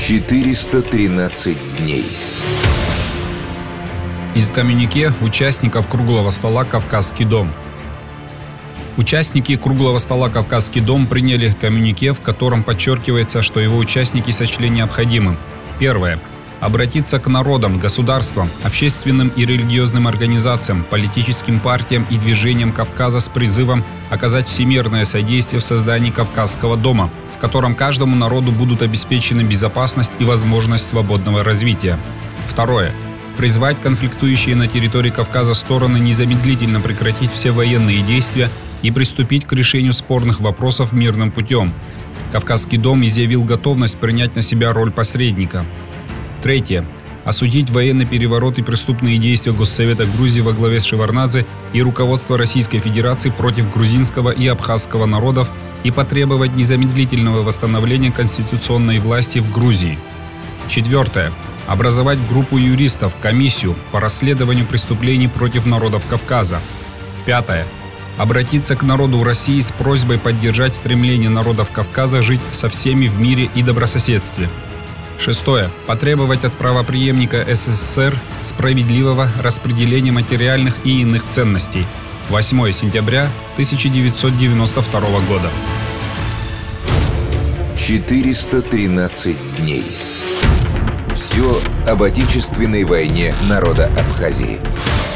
413 дней. Из коммюнике участников круглого стола «Кавказский дом». Участники круглого стола «Кавказский дом» приняли коммюнике, в котором подчеркивается, что его участники сочли необходимым. Первое. Обратиться к народам, государствам, общественным и религиозным организациям, политическим партиям и движениям Кавказа с призывом оказать всемирное содействие в создании Кавказского дома, в котором каждому народу будут обеспечены безопасность и возможность свободного развития. Второе. Призвать конфликтующие на территории Кавказа стороны незамедлительно прекратить все военные действия и приступить к решению спорных вопросов мирным путем. Кавказский дом изъявил готовность принять на себя роль посредника. Третье. Осудить военный переворот и преступные действия Госсовета Грузии во главе с Шеварднадзе и руководства Российской Федерации против грузинского и абхазского народов и потребовать незамедлительного восстановления конституционной власти в Грузии. Четвертое. Образовать группу юристов, комиссию по расследованию преступлений против народов Кавказа. Пятое. Обратиться к народу России с просьбой поддержать стремление народов Кавказа жить со всеми в мире и добрососедстве. Шестое. Потребовать от правопреемника СССР справедливого распределения материальных и иных ценностей. 8 сентября 1992 года. 413 дней. Все об отечественной войне народа Абхазии.